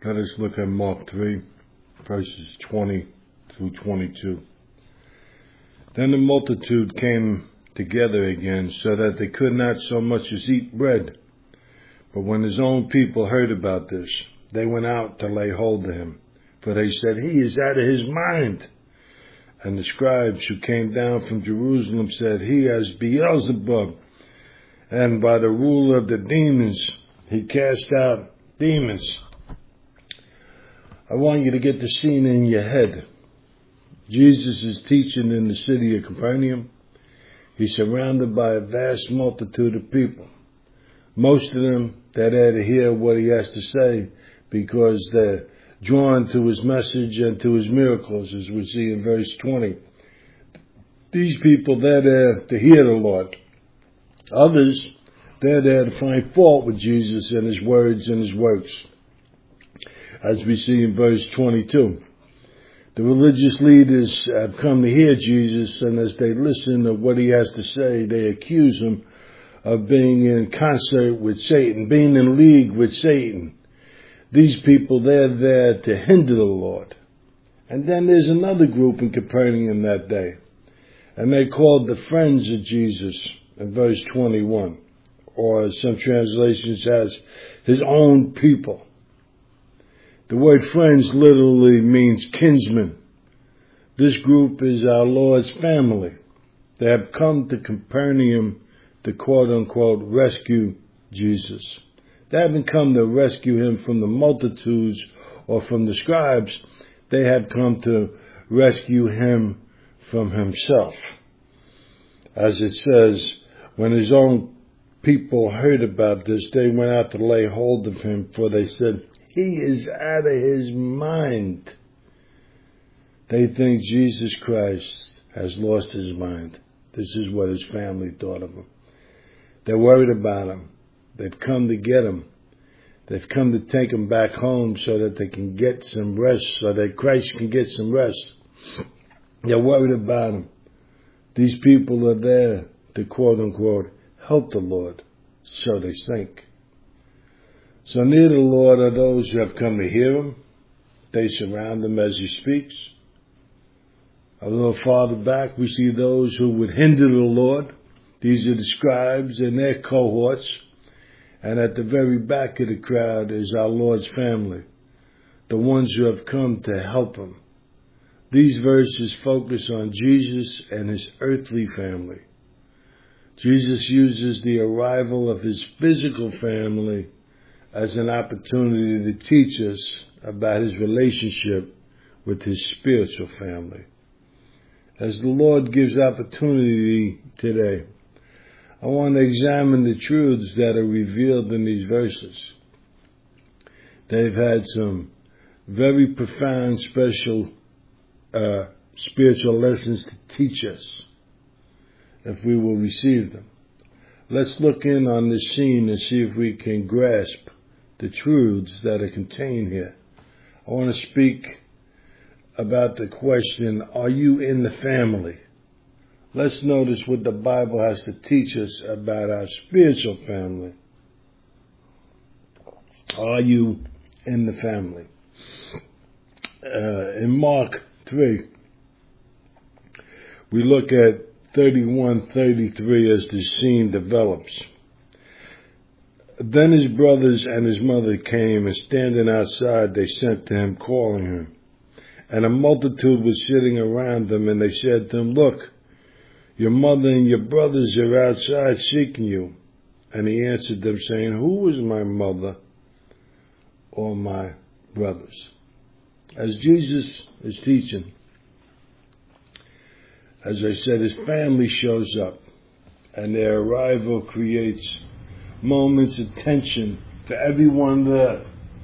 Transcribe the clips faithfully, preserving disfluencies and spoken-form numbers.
Let us look at Mark three, verses twenty through twenty-two. Then the multitude came together again, so that they could not so much as eat bread. But when his own people heard about this, they went out to lay hold of him. For they said, he is out of his mind. And the scribes who came down from Jerusalem said, he has Beelzebub, and by the ruler of the demons he cast out demons. I want you to get the scene in your head. Jesus is teaching in the city of Capernaum. He's surrounded by a vast multitude of people. Most of them that are to hear what he has to say because they're drawn to his message and to his miracles, as we see in verse twenty. These people, they're there to hear the Lord. Others, they're there to find fault with Jesus and his words and his works, as we see in verse twenty-two. The religious leaders have come to hear Jesus, and as they listen to what he has to say, they accuse him of being in concert with Satan, being in league with Satan. These people, they're there to hinder the Lord. And then there's another group in Capernaum that day, and they're called the friends of Jesus in verse twenty-one, or some translations has his own people. The word friends literally means kinsmen. This group is our Lord's family. They have come to Capernaum to quote-unquote rescue Jesus. They haven't come to rescue him from the multitudes or from the scribes. They have come to rescue him from himself. As it says, when his own people heard about this, they went out to lay hold of him, for they said, he is out of his mind. They think Jesus Christ has lost his mind. This is what his family thought of him. They're worried about him. They've come to get him. They've come to take him back home so that they can get some rest, so that Christ can get some rest. They're worried about him. These people are there to quote unquote help the Lord, so they think. So near the Lord are those who have come to hear him. They surround him as he speaks. A little farther back, we see those who would hinder the Lord. These are the scribes and their cohorts. And at the very back of the crowd is our Lord's family, the ones who have come to help him. These verses focus on Jesus and his earthly family. Jesus uses the arrival of his physical family as an opportunity to teach us about his relationship with his spiritual family. As the Lord gives opportunity today, I want to examine the truths that are revealed in these verses. They've had some very profound, special uh, spiritual lessons to teach us if we will receive them. Let's look in on this scene and see if we can grasp the truths that are contained here. I want to speak about the question, are you in the family? Let's notice what the Bible has to teach us about our spiritual family. Are you in the family? Uh, in Mark three, we look at thirty-one thirty-three as the scene develops. Then his brothers and his mother came, and standing outside, they sent to him, calling him. And a multitude was sitting around them, and they said to him, look, your mother and your brothers are outside seeking you. And he answered them, saying, who is my mother or my brothers? As Jesus is teaching, as I said, his family shows up, and their arrival creates moments of tension for everyone there.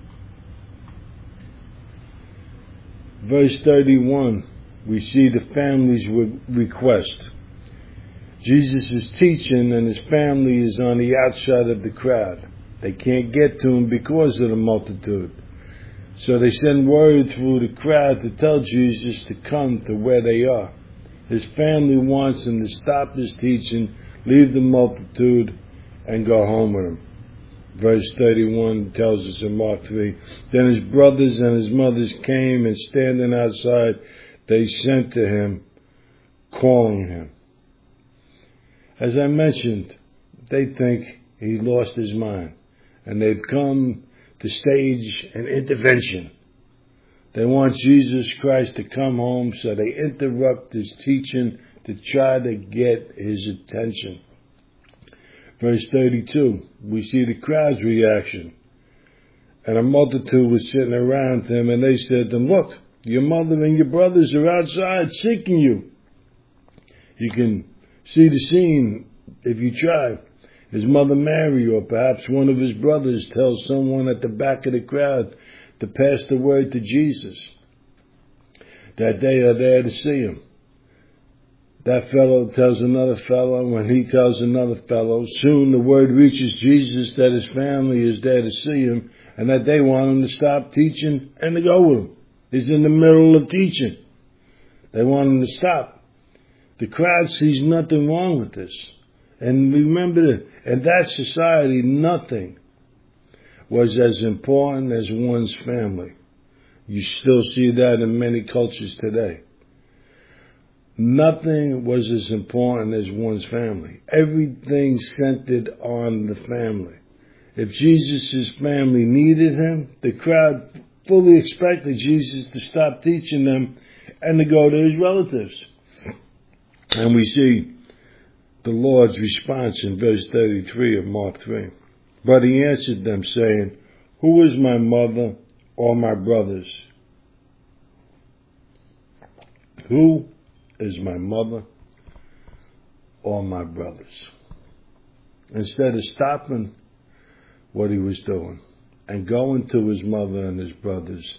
Verse thirty-one, we see the family's re- request. Jesus is teaching, and his family is on the outside of the crowd. They can't get to him because of the multitude. So they send word through the crowd to tell Jesus to come to where they are. His family wants him to stop his teaching, leave the multitude, and go home with him. Verse thirty-one tells us in Mark three, then his brothers and his mothers came, and standing outside, they sent to him, calling him. As I mentioned, they think he lost his mind, and they've come to stage an intervention. They want Jesus Christ to come home, so they interrupt his teaching to try to get his attention. Verse thirty-two, we see the crowd's reaction. And a multitude was sitting around him, and they said to him, look, your mother and your brothers are outside seeking you. You can see the scene if you try. His mother Mary, or perhaps one of his brothers, tells someone at the back of the crowd to pass the word to Jesus, that they are there to see him. That fellow tells another fellow, when he tells another fellow, soon the word reaches Jesus that his family is there to see him, and that they want him to stop teaching and to go with him. He's in the middle of teaching. They want him to stop. The crowd sees nothing wrong with this. And remember that in that society, nothing was as important as one's family. You still see that in many cultures today. Nothing was as important as one's family. Everything centered on the family. If Jesus' family needed him, the crowd fully expected Jesus to stop teaching them and to go to his relatives. And we see the Lord's response in verse thirty-three of Mark three. But he answered them, saying, who is my mother or my brothers? Who is my mother or my brothers? Instead of stopping what he was doing and going to his mother and his brothers,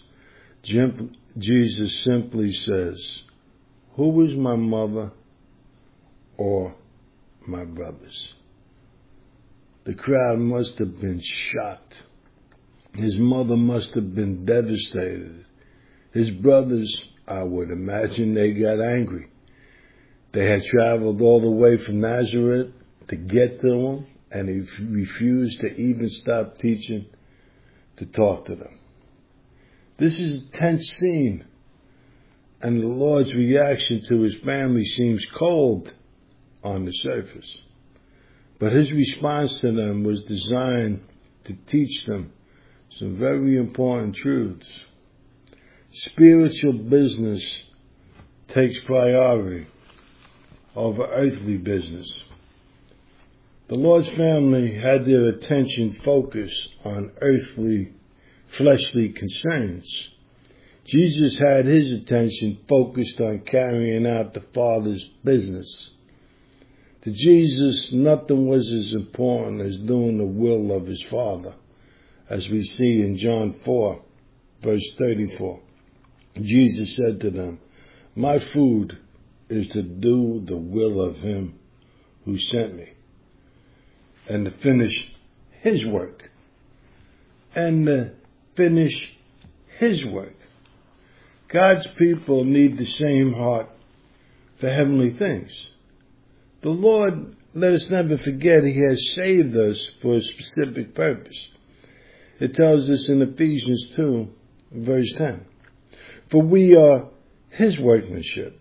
Jesus simply says, who is my mother or my brothers? The crowd must have been shocked. His mother must have been devastated. His brothers, I would imagine, they got angry. They had traveled all the way from Nazareth to get to him, and he refused to even stop teaching to talk to them. This is a tense scene, and the Lord's reaction to his family seems cold on the surface. But his response to them was designed to teach them some very important truths. Spiritual business takes priority over earthly business. The Lord's family had their attention focused on earthly, fleshly concerns. Jesus had his attention focused on carrying out the Father's business. To Jesus, nothing was as important as doing the will of his Father, as we see in John four, verse thirty-four. Jesus said to them, my food is to do the will of him who sent me, and to finish his work, and to finish his work. God's people need the same heart for heavenly things. The Lord, let us never forget, he has saved us for a specific purpose. It tells us in Ephesians two, verse ten, for we are his workmanship,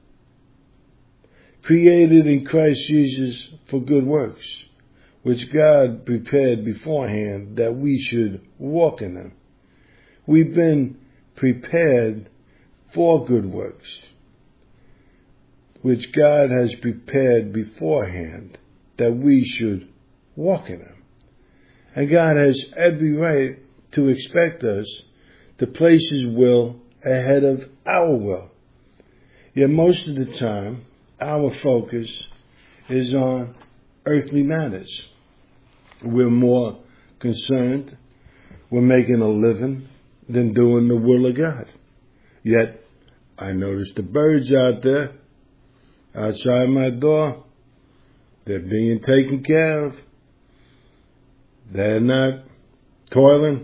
created in Christ Jesus for good works, which God prepared beforehand that we should walk in them. We've been prepared for good works, which God has prepared beforehand that we should walk in them. And God has every right to expect us to place his will ahead of our will. Yet most of the time, our focus is on earthly matters. We're more concerned with making a living than doing the will of God. Yet, I notice the birds out there, outside my door. They're being taken care of. They're not toiling.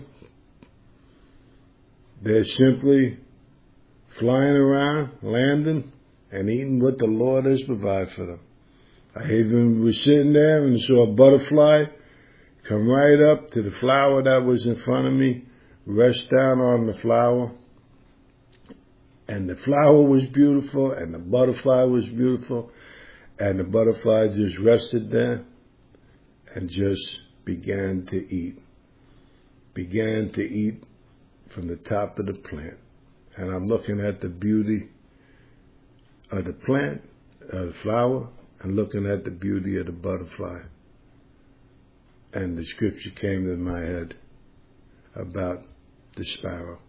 They're simply flying around, landing, and eating what the Lord has provided for them. I even was sitting there and saw a butterfly come right up to the flower that was in front of me, rest down on the flower, and the flower was beautiful, and the butterfly was beautiful, and the butterfly just rested there and just began to eat, began to eat from the top of the plant. And I'm looking at the beauty of the plant, of the flower, and looking at the beauty of the butterfly. And the scripture came to my head about the sparrow.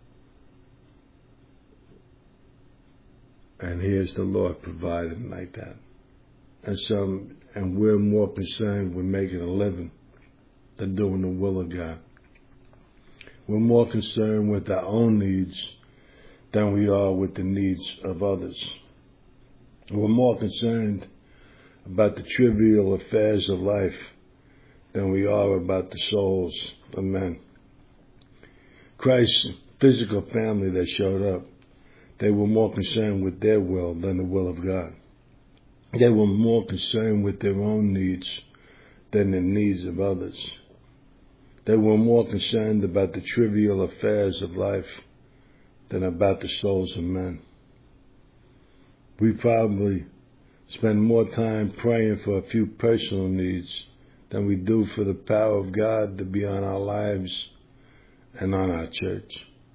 And here's the Lord providing like that. And some, and we're more concerned with making a living than doing the will of God. We're more concerned with our own needs than we are with the needs of others. We're more concerned about the trivial affairs of life than we are about the souls of men. Christ's physical family that showed up, they were more concerned with their will than the will of God. They were more concerned with their own needs than the needs of others. They were more concerned about the trivial affairs of life than about the souls of men. We probably spend more time praying for a few personal needs than we do for the power of God to be on our lives and on our church.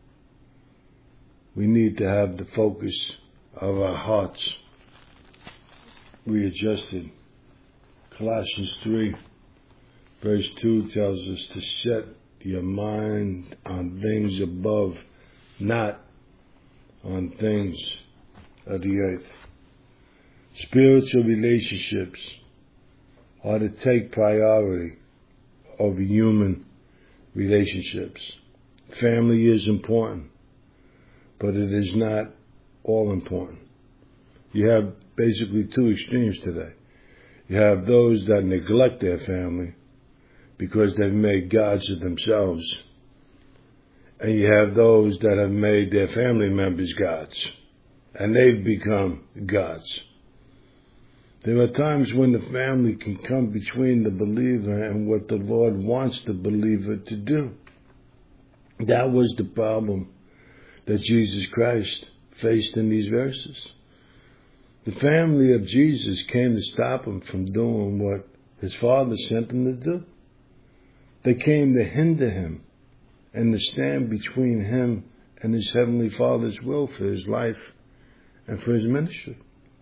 We need to have the focus of our hearts readjusted. Colossians three, verse two tells us to set your mind on things above, not on things of the earth. Spiritual relationships are to take priority over human relationships. Family is important, but it is not all important. You have basically two extremes today. You have those that neglect their family because they've made gods of themselves. And you have those that have made their family members gods. And they've become gods. There are times when the family can come between the believer and what the Lord wants the believer to do. That was the problem that Jesus Christ faced in these verses. The family of Jesus came to stop him from doing what his Father sent him to do. They came to hinder him and to stand between him and his Heavenly Father's will for his life and for his ministry.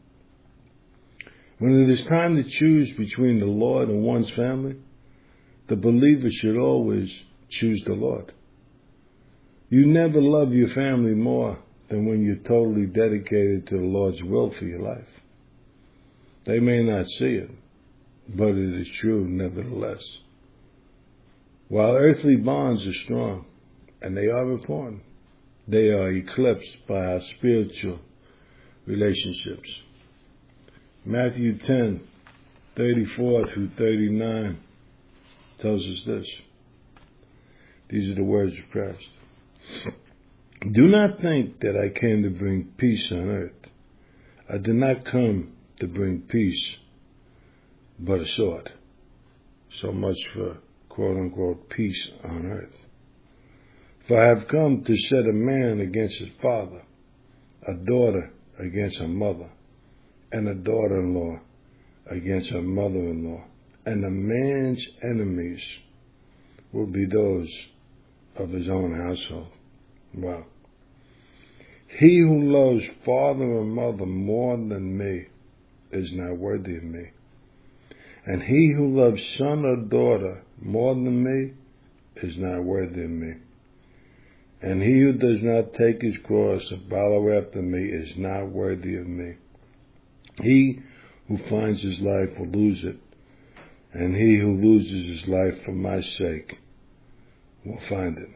When it is time to choose between the Lord and one's family, the believer should always choose the Lord. You never love your family more than when you're totally dedicated to the Lord's will for your life. They may not see it, but it is true nevertheless. While earthly bonds are strong, and they are important, they are eclipsed by our spiritual relationships. Matthew ten, thirty-four through thirty-nine tells us this. These are the words of Christ. Do not think that I came to bring peace on earth. I did not come to bring peace, but a sword. So much for quote-unquote peace on earth. For I have come to set a man against his father, a daughter against her mother, and a daughter-in-law against her mother-in-law. And a man's enemies will be those of his own household. Wow. He who loves father or mother more than me is not worthy of me. And he who loves son or daughter more than me is not worthy of me. And he who does not take his cross and follow after me is not worthy of me. He who finds his life will lose it, and he who loses his life for my sake will find it.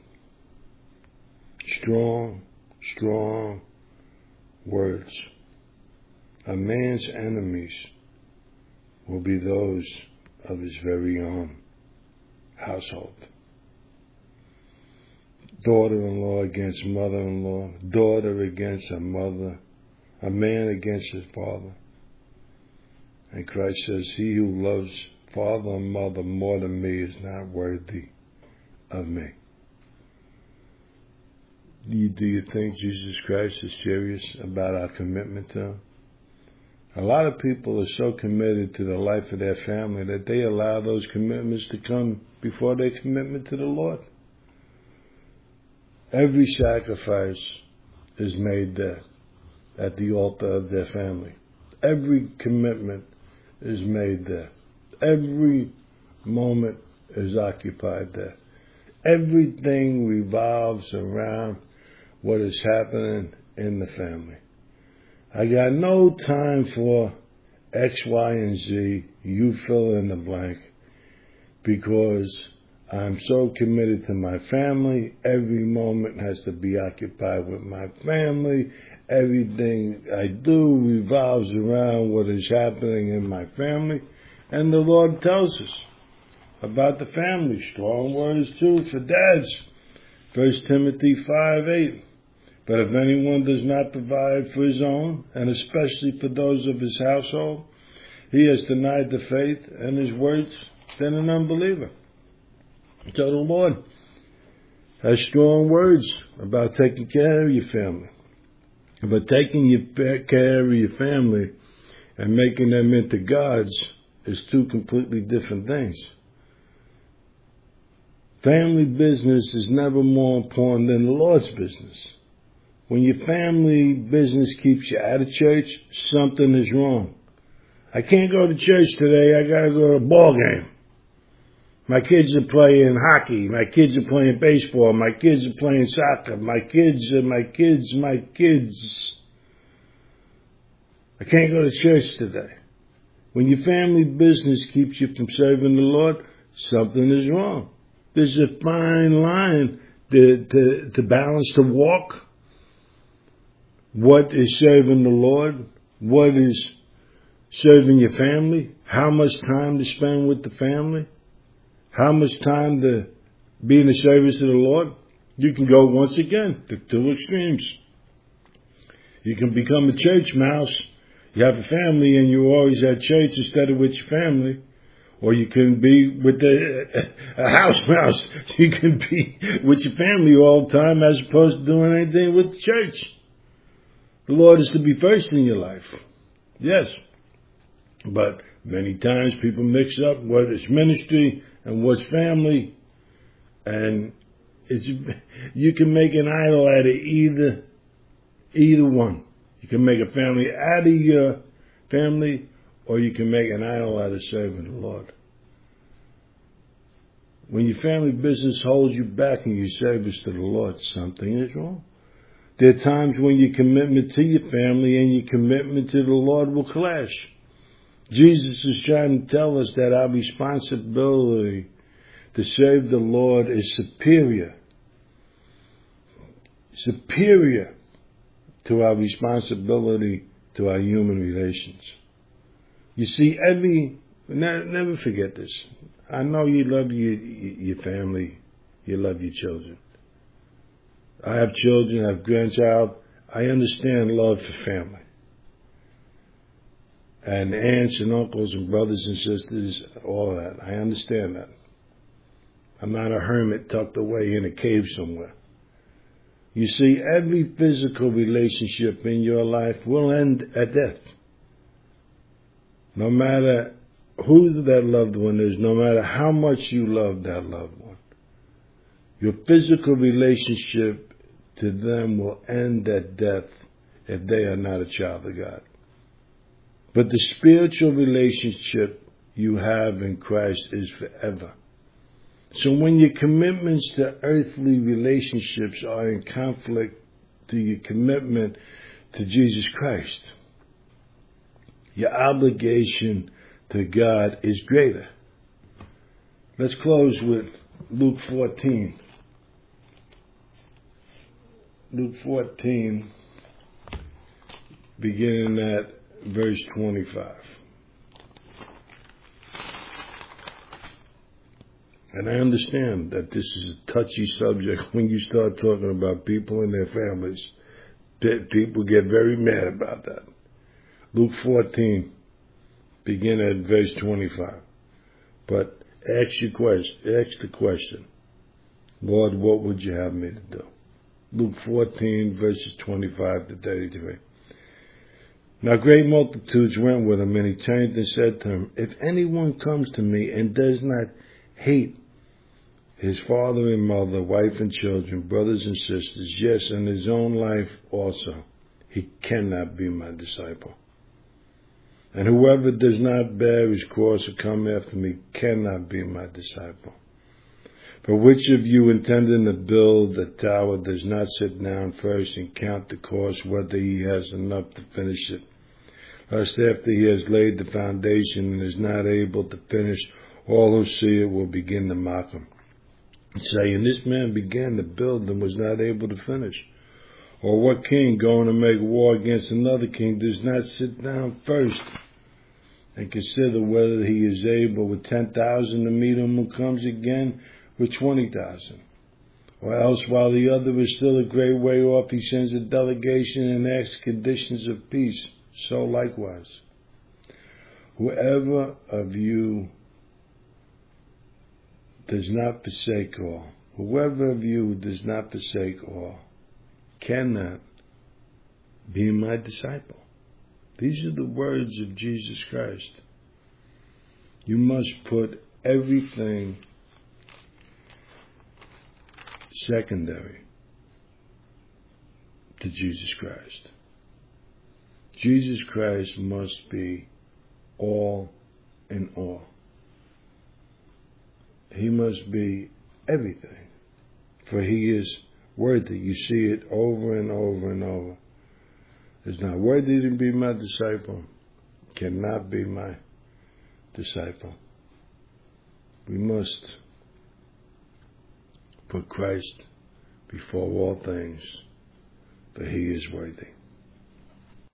Strong, strong words. A man's enemies will be those of his very own household. Daughter-in-law against mother-in-law, daughter against her mother, a man against his father. And Christ says, he who loves father or mother more than me is not worthy of me. Do you, do you think Jesus Christ is serious about our commitment to Him? A lot of people are so committed to the life of their family that they allow those commitments to come before their commitment to the Lord. Every sacrifice is made there at the altar of their family. Every commitment is made there. Every moment is occupied there. Everything revolves around what is happening in the family. I got no time for X, Y, and Z. You fill in the blank, because I'm so committed to my family. Every moment has to be occupied with my family. Everything I do revolves around what is happening in my family. And the Lord tells us about the family. Strong words too for dads. First Timothy five eight. But if anyone does not provide for his own, and especially for those of his household, he has denied the faith and his words than an unbeliever. So the Lord has strong words about taking care of your family. But taking your care of your family and making them into gods is two completely different things. Family business is never more important than the Lord's business. When your family business keeps you out of church, something is wrong. I can't go to church today. I got to go to a ball game. My kids are playing hockey. My kids are playing baseball. My kids are playing soccer. My kids are my kids, my kids. I can't go to church today. When your family business keeps you from serving the Lord, something is wrong. There's a fine line to, to, to balance the walk. What is serving the Lord? What is serving your family? How much time to spend with the family? How much time to be in the service of the Lord? You can go once again to two extremes. You can become a church mouse. You have a family and you're always at church instead of with your family. Or you can be with the, a house mouse. You can be with your family all the time as opposed to doing anything with the church. The Lord is to be first in your life. Yes. But many times people mix up what is ministry and what's family. And it's, you can make an idol out of either, either one. You can make a family out of your family, or you can make an idol out of serving the Lord. When your family business holds you back in your service to the Lord, something is wrong. There are times when your commitment to your family and your commitment to the Lord will clash. Jesus is trying to tell us that our responsibility to serve the Lord is superior. Superior to our responsibility to our human relations. You see, every, never forget this. I know you love your, your family, you love your children. I have children, I have grandchild. I understand love for family. And aunts and uncles and brothers and sisters, all that. I understand that. I'm not a hermit tucked away in a cave somewhere. You see, every physical relationship in your life will end at death. No matter who that loved one is, no matter how much you love that loved one, your physical relationship to them will end at death if they are not a child of God. But the spiritual relationship you have in Christ is forever. So when your commitments to earthly relationships are in conflict to your commitment to Jesus Christ, your obligation to God is greater. Let's close with Luke fourteen. Luke fourteen, beginning at verse twenty-five. And I understand that this is a touchy subject when you start talking about people and their families. People get very mad about that. Luke fourteen, beginning at verse twenty-five. But ask your question, ask the question, Lord, what would you have me to do? Luke fourteen, verses twenty-five to thirty-three. Now great multitudes went with him, and he turned and said to them, if anyone comes to me and does not hate his father and mother, wife and children, brothers and sisters, yes, and his own life also, he cannot be my disciple. And whoever does not bear his cross or come after me cannot be my disciple. For which of you intending to build a tower does not sit down first and count the cost, whether he has enough to finish it? Lest after he has laid the foundation and is not able to finish, all who see it will begin to mock him, saying, this man began to build and was not able to finish. Or what king going to make war against another king does not sit down first and consider whether he is able with ten thousand to meet him who comes again with twenty thousand? Or else while the other is still a great way off, he sends a delegation and asks conditions of peace. So likewise, whoever of you does not forsake all, whoever of you does not forsake all, cannot be my disciple. These are the words of Jesus Christ. You must put everything secondary to Jesus Christ. Jesus Christ must be all in all. He must be everything, for he is worthy. You see it over and over and over. Is not worthy to be my disciple, cannot be my disciple. We must put Christ before all things, for he is worthy.